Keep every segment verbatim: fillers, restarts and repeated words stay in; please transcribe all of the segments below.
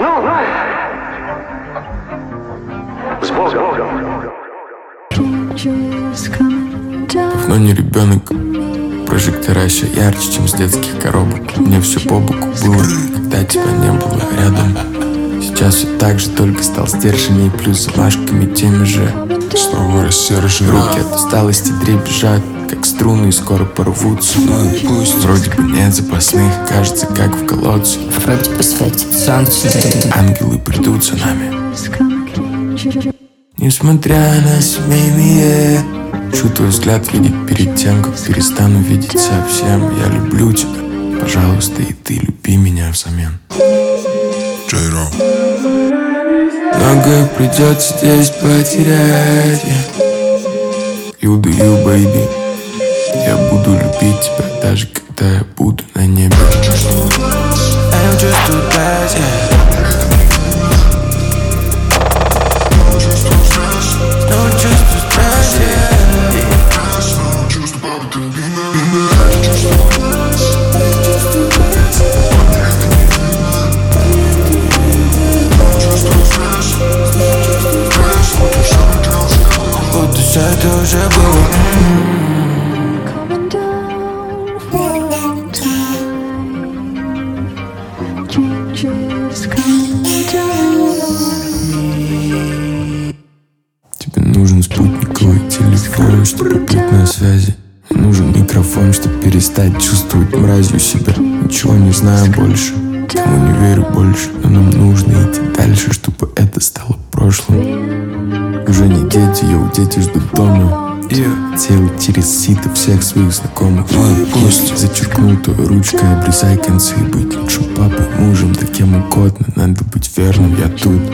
С Богом. Давно не ребенок. Прожектора еще ярче, чем с детских коробок. Мне все по боку было, когда тебя не было рядом. Сейчас все так же, только стал сдержаннее, плюс замашками теми же. Снова рассержен. Руки от усталости дребезжат, как струны, и скоро порвутся. Ну и пусть. Вроде бы нет запасных, кажется, как в колодце. Вроде бы светит солнце. Ангелы придут за нами. Несмотря на семейные, хочу твой взгляд видеть перед тем, как перестану видеть совсем. Я люблю тебя, пожалуйста, и ты люби меня взамен. Джейро. Многое придется здесь потерять. You do you, baby. Я буду любить тебя, даже когда я буду на небе. I'm just too bad, yeah. No, just too bad, yeah. Вот все это уже было. Тебе нужен спутниковый телефон, чтобы быть на связи. Мне нужен микрофон, чтобы перестать чувствовать мразью себя. Ничего не знаю больше, кому не верю больше. Но нам нужно идти дальше, чтобы это стало прошлым. Уже не дети, йоу, дети ждут дома. Тело через сито всех своих знакомых. Ну и пусть зачеркнутой ручкой обрезай концы. Быть лучшим папой, мужем, да кем угодно. Надо быть верным, я тут.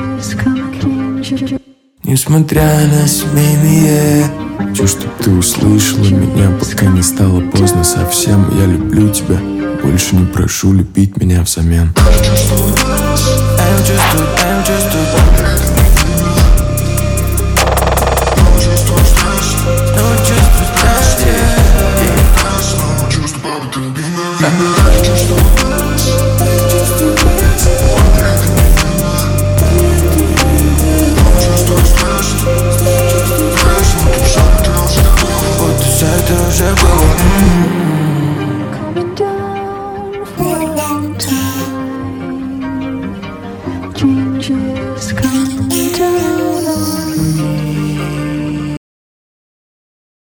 Несмотря на семейные, хочу, чтоб ты услышала меня, пока не стало поздно совсем. Я люблю тебя, больше не прошу любить меня взамен. I'm just too, I'm just too. No, just too, yeah.